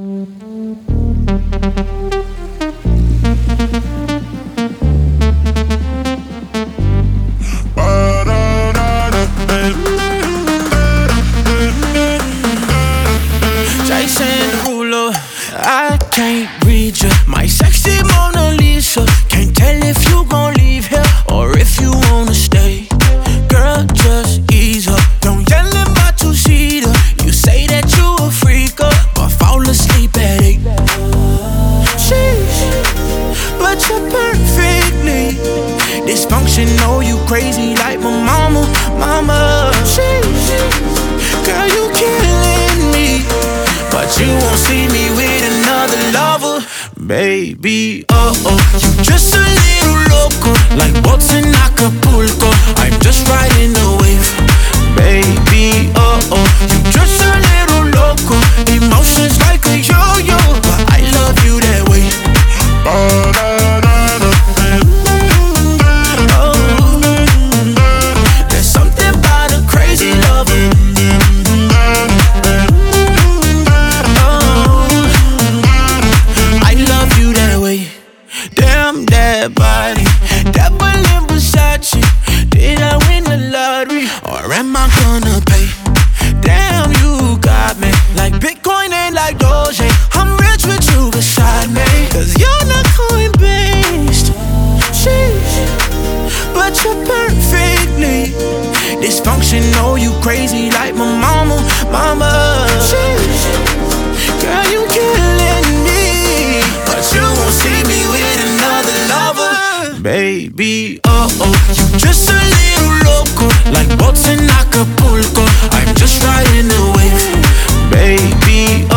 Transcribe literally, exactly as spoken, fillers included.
Jason Derulo, I can't read you. My sexy Mona Lisa. Can't tell if you gon' leave here or if you wanna stay. Girl, just ease up. Don't yell in my two-seater. You say that you a freak up, but fall asleep at eight. Sheesh, but you're perfectly dysfunctional. You crazy like my mama, mama. Sheesh, girl, you killing me, but you won't see me with another lover. Baby, oh oh, you just a little loco, like boats in Acapulco. I'm just riding the wave. Baby, oh oh, you just a little loco, emotions like a yo-yo, but I love you that way. Oh, there's something about a crazy lover. Damn that body, double in Versace. Did I win the lottery or am I gonna pay? Damn, you got me like Bitcoin and like Doge. I'm rich with you beside me, cause you're not coin-based. Sheesh, but you're perfectly dysfunctional. You crazy like my mama, mama. Sheesh, girl, you killing me, but you won't see me with another lover. Baby, oh oh, you just a little loco, like boats in Acapulco. I'm just riding the wave. Baby,